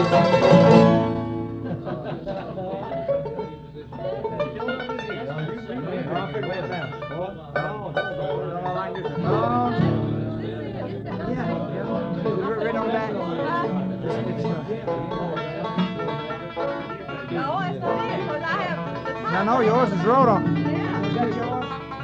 I know yours is wrote on. Is that yours?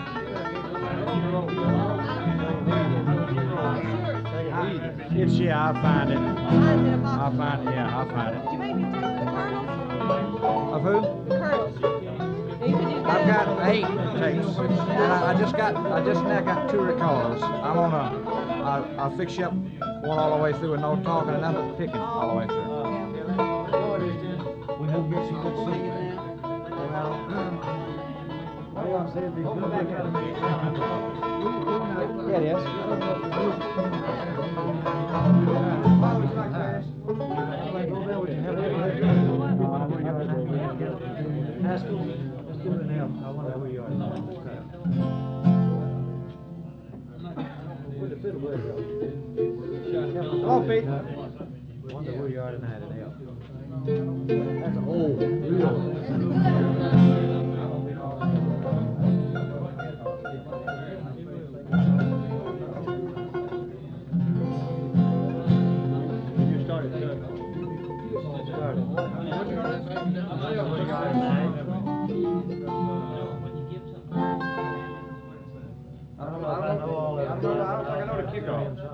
It's, yeah, I'll find it. I'll find it, yeah, I'll find it. Did you make me take the kernels? Of who? The kernels. I've got 8 tapes. And I just now got 2 recorders. I'm on I'll fix you up one all the way through with no talking and nothing but picking all the way through. We hope get some good singing now. Yeah, it is. Hello, Pete. Wonder where you are tonight at L. That's old, real. I don't think I know the kickoff.